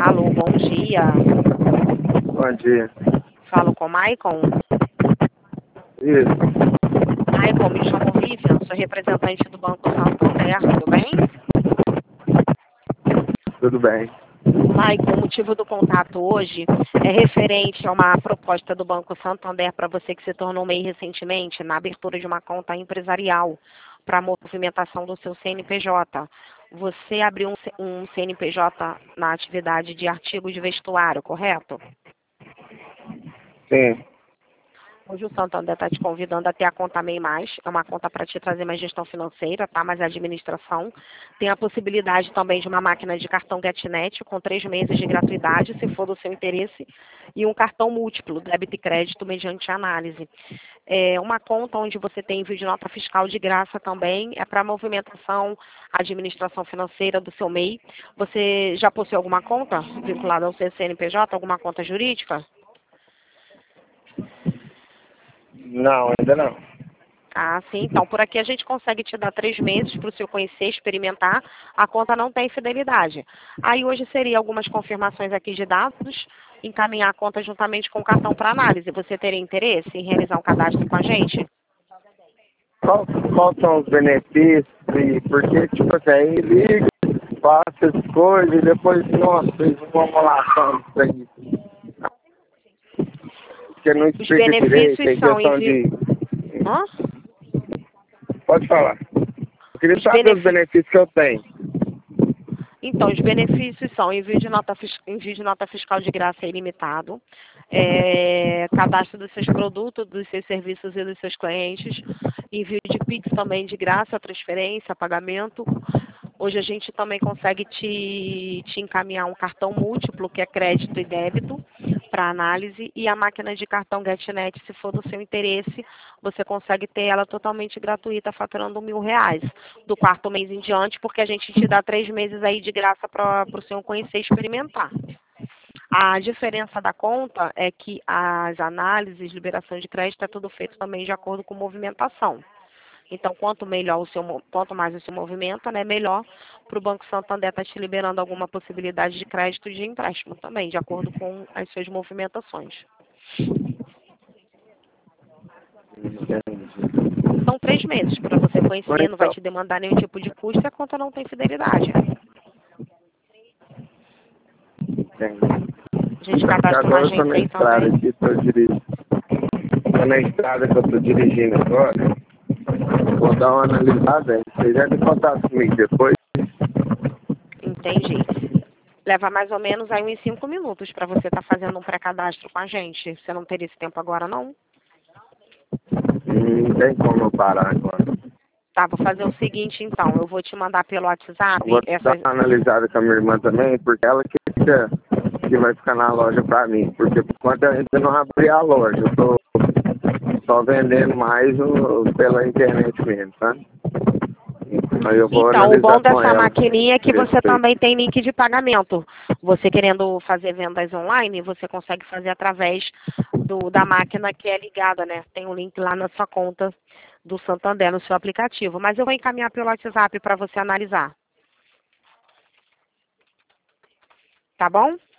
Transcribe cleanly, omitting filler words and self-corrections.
Alô, bom dia. Bom dia. Falo com o Maicon. Isso. Maicon, me chamo Vivian, sou representante do Banco Santander, tudo bem? Tudo bem. Maicon, o motivo do contato hoje é referente a uma proposta do Banco Santander para você que se tornou MEI recentemente na abertura de uma conta empresarial para a movimentação do seu CNPJ. Você abriu um CNPJ na atividade de artigos de vestuário, correto? Sim. Hoje o Santander está te convidando a ter a conta MEI+, é uma conta para te trazer mais gestão financeira, tá? Mais administração. Tem a possibilidade também de uma máquina de cartão GetNet com 3 meses de gratuidade, se for do seu interesse, e um cartão múltiplo, débito e crédito, mediante análise. É uma conta onde você tem envio de nota fiscal de graça também, é para movimentação, administração financeira do seu MEI. Você já possui alguma conta vinculada ao seu CNPJ, alguma conta jurídica? Não, ainda não. Ah, sim. Então, por aqui a gente consegue te dar 3 meses para o senhor conhecer, experimentar. A conta não tem fidelidade. Aí hoje seria algumas confirmações aqui de dados, encaminhar a conta juntamente com o cartão para análise. Você teria interesse em realizar um cadastro com a gente? Qual são os benefícios? E porque, tipo assim, aí liga, passa as coisas e depois, nossa, fez uma amolação disso aí. Porque não Os explica direito, benefícios tem são questão de... Hã? Pode falar. Eu queria Os saber os benefícios. benefícios que eu tenho. Então, os benefícios são envio de nota fiscal de graça ilimitado, cadastro dos seus produtos, dos seus serviços e dos seus clientes, envio de Pix também de graça, transferência, pagamento. Hoje a gente também consegue te encaminhar um cartão múltiplo, que é crédito e débito, para análise, e a máquina de cartão GetNet, se for do seu interesse, você consegue ter ela totalmente gratuita, faturando R$ 1.000, do 4º mês em diante, porque a gente te dá 3 meses aí de graça para o senhor conhecer e experimentar. A diferença da conta é que as análises, liberação de crédito, é tudo feito também de acordo com movimentação. Então, quanto mais o seu movimento, né, melhor para o Banco Santander estar te liberando alguma possibilidade de crédito e de empréstimo também, de acordo com as suas movimentações. São 3 meses para você conhecer, não vai Então, te demandar nenhum tipo de custo e a conta não tem fidelidade. tem. A gente cadastra uma Agora eu tô agência na aí estrada também. aqui, tô dirigindo. Tô na estrada que eu tô dirigindo agora. Vou dar uma analisada, hein? Você já tem contato comigo depois? Entendi. Leva mais ou menos aí uns 5 minutos para você estar fazendo um pré-cadastro com a gente. Você não teria esse tempo agora, não? Não tem como eu parar agora. Tá, vou fazer o seguinte então. Eu vou te mandar pelo WhatsApp Vou dar essa. uma analisada com a minha irmã também, porque ela que vai ficar na loja pra mim. Porque por enquanto eu ainda não abri a loja, eu tô só vendendo mais pela internet mesmo, tá? Aí eu vou Então, o bom analisar com dessa ela. maquininha é que você Respeito. também tem link de pagamento. Você querendo fazer vendas online, você consegue fazer através da máquina que é ligada, né? Tem um link lá na sua conta do Santander, no seu aplicativo. Mas eu vou encaminhar pelo WhatsApp para você analisar. Tá bom?